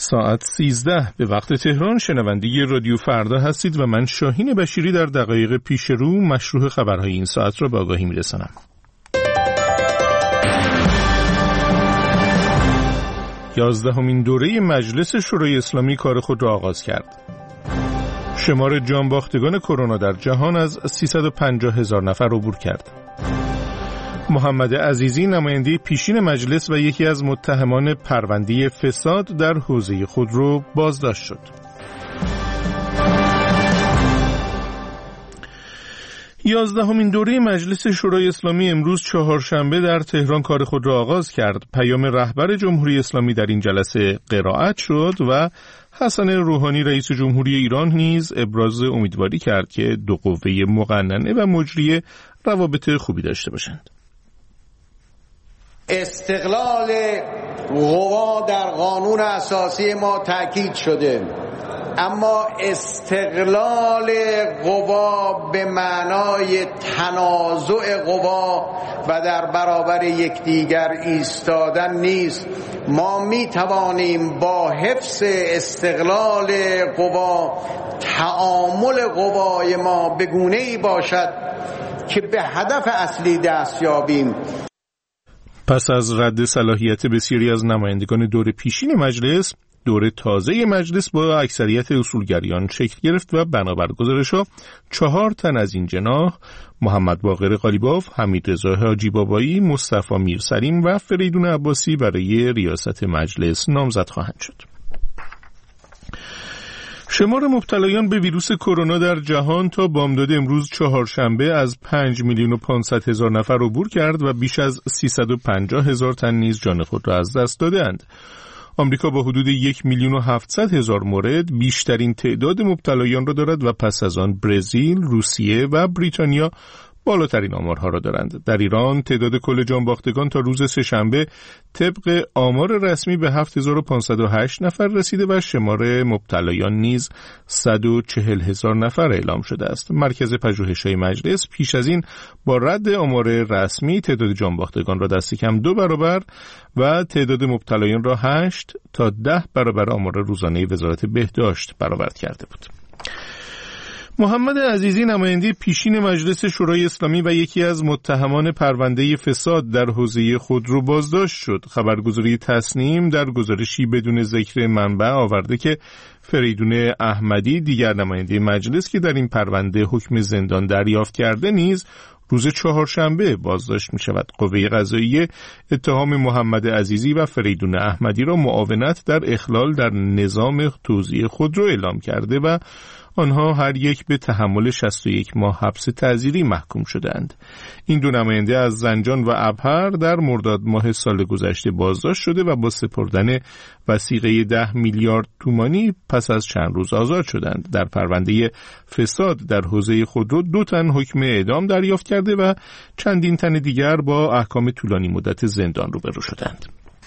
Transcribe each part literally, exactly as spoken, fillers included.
ساعت سیزده به وقت تهران شنونده رادیو فردا هستید و من شاهین بشیری در دقایق پیش رو مشروع خبرهای این ساعت را به آگاهی میرسانم. یازدهمین دوره مجلس شورای اسلامی کار خود را آغاز کرد. شمار جانباختگان کرونا در جهان از سیصد و پنجاه هزار نفر عبور کرد. محمد عزیزی نماینده پیشین مجلس و یکی از متهمان پرونده فساد در حوزه خودرو بازداشت شد. یازدهمین دوره مجلس شورای اسلامی امروز چهارشنبه در تهران کار خود را آغاز کرد. پیام رهبر جمهوری اسلامی در این جلسه قرائت شد و حسن روحانی رئیس جمهوری ایران نیز ابراز امیدواری کرد که دو قوه مقننه و مجریه روابط خوبی داشته باشند. استقلال قوا در قانون اساسی ما تأکید شده، اما استقلال قوا به معنای تنازع قوا و در برابر یکدیگر ایستادن نیست. ما می توانیم با حفظ استقلال قوا تعامل قوای ما به گونه‌ای باشد که به هدف اصلی دست یابیم. پس از رد صلاحیت بسیاری از نمایندگان دور پیشین مجلس، دور تازه مجلس با اکثریت اصولگرایان شکل گرفت و بنابر گزارش‌ها چهار تن از این جناح، محمد باقر قالیباف، حمیدرضا حاجی بابایی، مصطفی میرسلیم و فریدون عباسی برای ریاست مجلس نامزد خواهند شد. شمار مبتلایان به ویروس کرونا در جهان تا بامداد امروز چهارشنبه از پنج میلیون و پانصد هزار نفر عبور کرد و بیش از سیصد و پنجاه هزار تن نیز جان خود را از دست دادند. آمریکا با حدود یک میلیون و هفتصد هزار مورد بیشترین تعداد مبتلایان را دارد و پس از آن برزیل، روسیه و بریتانیا بالاترین آمارها را دارند. در ایران تعداد کل جانباختگان تا روز سه‌شنبه طبق آمار رسمی به هفت هزار و پانصد و هشت نفر رسیده و شمار مبتلایان نیز صد و چهل هزار نفر اعلام شده است. مرکز پژوهش‌های مجلس پیش از این با رد آمار رسمی تعداد جانباختگان را دست کم دو برابر و تعداد مبتلایان را هشت تا ده برابر آمار روزانه وزارت بهداشت برآورد کرده بود. محمد عزیزی نماینده پیشین مجلس شورای اسلامی و یکی از متهمان پرونده فساد در حوزه خودرو بازداشت شد. خبرگزاری تسنیم در گزارشی بدون ذکر منبع آورده که فریدون احمدی دیگر نماینده مجلس که در این پرونده حکم زندان دریافت کرده نیز روز چهارشنبه بازداشت می شود. قوه قضاییه اتهام محمد عزیزی و فریدون احمدی را معاونت در اخلال در نظام توزیع خودرو اعلام کرده و آنها هر یک به تحمل شصت و یک ماه حبس تعزیری محکوم شدند. این دو نماینده از زنجان و ابهر در مرداد ماه سال گذشته بازداشت شده و با سپردن وثیقه ده میلیارد تومانی پس از چند روز آزاد شدند. در پرونده فساد در حوزه خودرو دو تن حکم اعدام دریافت کرده و چندین تن دیگر با احکام طولانی مدت زندان روبرو شدند.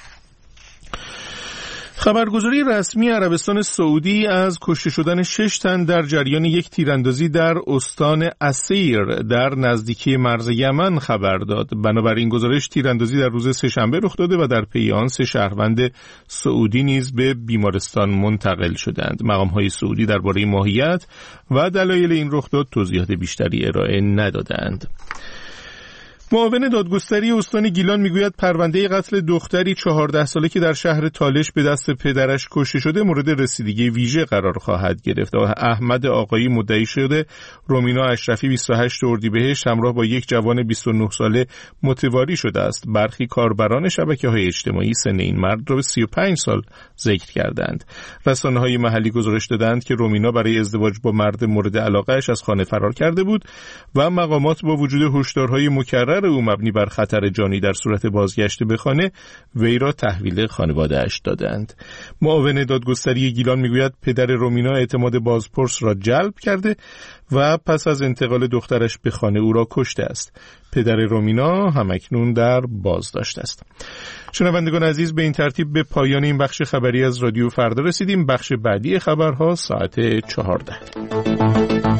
خبرگزاری رسمی عربستان سعودی از کشته شدن شش تن در جریان یک تیراندازی در استان اسیر در نزدیکی مرز یمن خبر داد. بنابراین گزارش تیراندازی در روز سه‌شنبه رخ داده و در پی آن سه شهروند سعودی نیز به بیمارستان منتقل شدند. مقام‌های سعودی درباره ماهیت و دلایل این رخداد توضیحات بیشتری ارائه ندادند. معاون دادگستری استان گیلان میگوید پرونده قتل دختری چهارده ساله که در شهر تالش به دست پدرش کشته شده مورد رسیدگی ویژه قرار خواهد گرفت. احمد آقایی مدعی شده رومینا اشرفی بیست و هشتم اردیبهشت همراه با یک جوان بیست و نه ساله متواری شده است. برخی کاربران شبکه‌های اجتماعی سن این مرد را به سی و پنج سال ذکر کردند. رسانه‌های محلی گزارش دادند که رومینا برای ازدواج با مرد مورد علاقه‌اش از خانه فرار کرده بود و مقامات با وجود هشدارهای مکرر او مبنی بر خطر جانی در صورت بازگشت به خانه وی را تحویل خانواده‌اش دادند. معاون دادگستری گیلان میگوید پدر رومینا اعتماد بازپرس را جلب کرده و پس از انتقال دخترش به خانه او را کشته است. پدر رومینا همکنون در بازداشت است. شنوندگان عزیز، به این ترتیب به پایان این بخش خبری از رادیو فردا رسیدیم. بخش بعدی خبرها ساعت چهارده.